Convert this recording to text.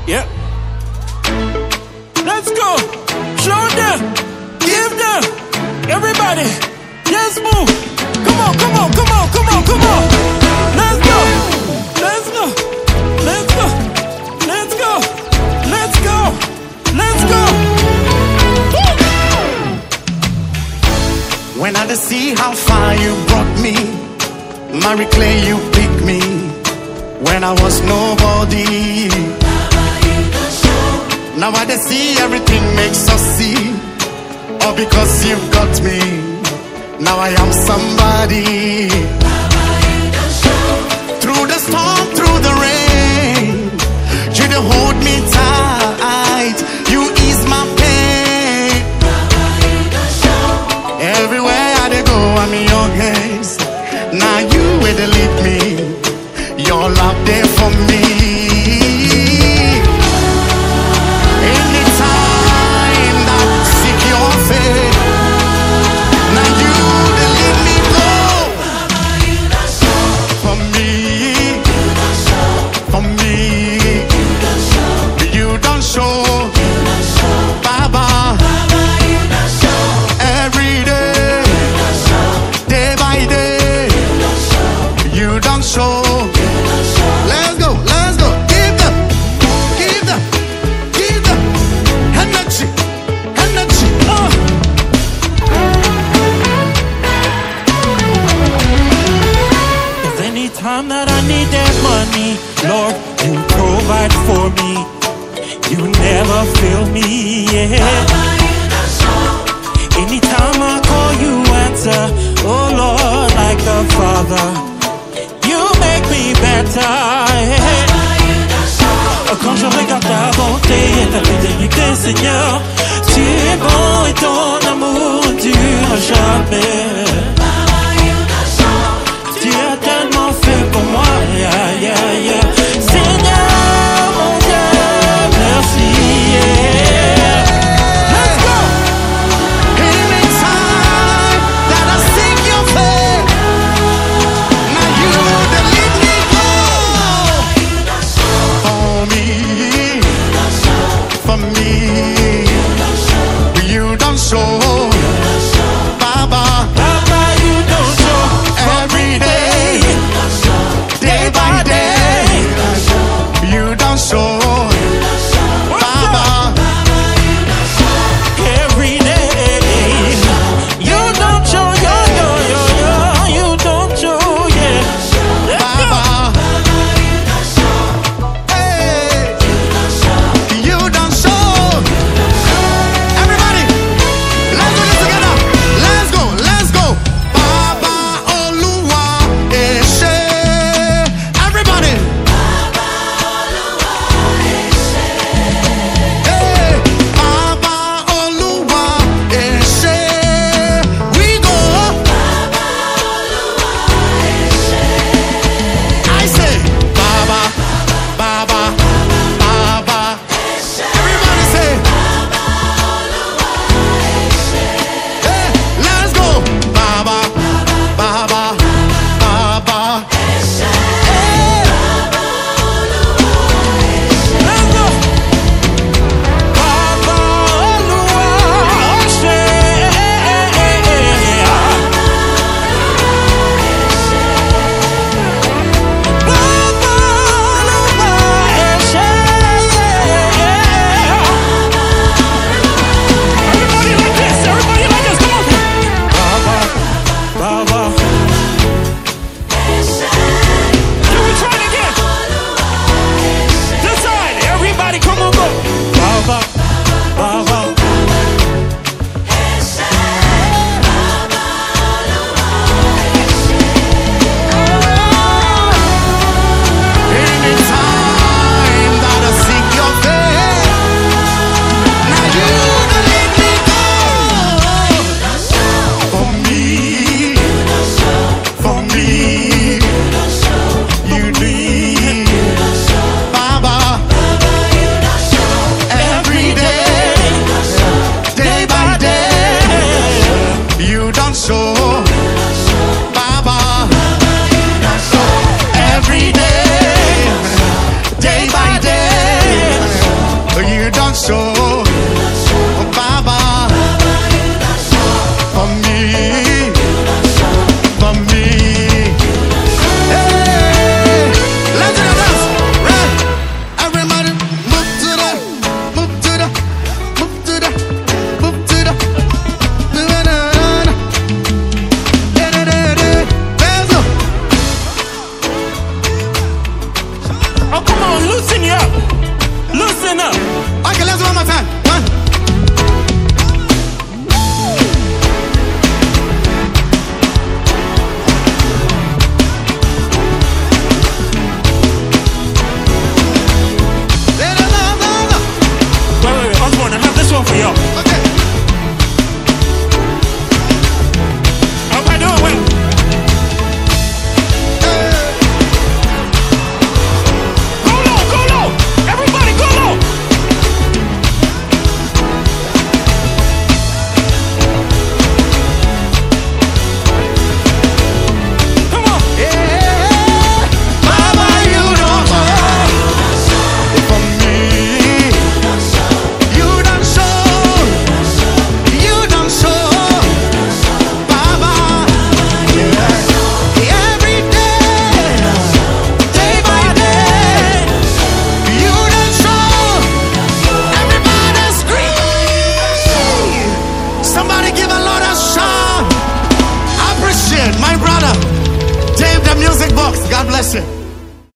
Yeah. Let's go. Show them. Give them. Everybody. Yes, move. Come on, come on, come on, come on, come on. Let's go. Let's go. Let's go. Let's go. Let's go. Let's go. When I see how far you brought me, Marie Claire, you picked me when I was nobody. Now I see everything makes us see. All because you got me. Now I am somebody. Through the storm, through the rain, you don't hold me tight. You ease my pain. Everywhere I go, I'm in your hands. Now you will lead me. Your love there for me. Anytime that I seek your face, now you will lead me go. For me, for me, you don't show. Baba, every day, day by day, you don't show. Let's go, let's go. Give them, give them, give them energy, energy. If any time that I need that money, Lord, you provide for me. You never fail me, yeah. Anytime I call, you answer. Oh Lord, like a father, you make me better, yeah. Quand je regarde ta bonté et ta fidélité, Seigneur, tu es bon et ton amour ne dure jamais. Tu as tellement fait pour moi, yeah, yeah, yeah. Seigneur, mon Dieu, merci, yeah. Let's go! Anytime that I seek your face, now you the lead me go. For me, you don't show. Baba. show. Baba, for me, for me. Hey, let's do this. Right, everybody, move to the, move to the, move to the, move to the. Oh, come on, loosen you up. Loosen up. Okay, let's do one more time. One. Wait, Osborne, I have this one for y'all. Okay. How am I doing? Wait. Go low, go low. Everybody go low. Come on. Yeah, Baba, you don't fall for me. You don't show. You don't show. Baba, every day, day by day, you don't show. Everybody scream. Somebody give a lot of shout. I appreciate my brother, Dave the Music Box. God bless you.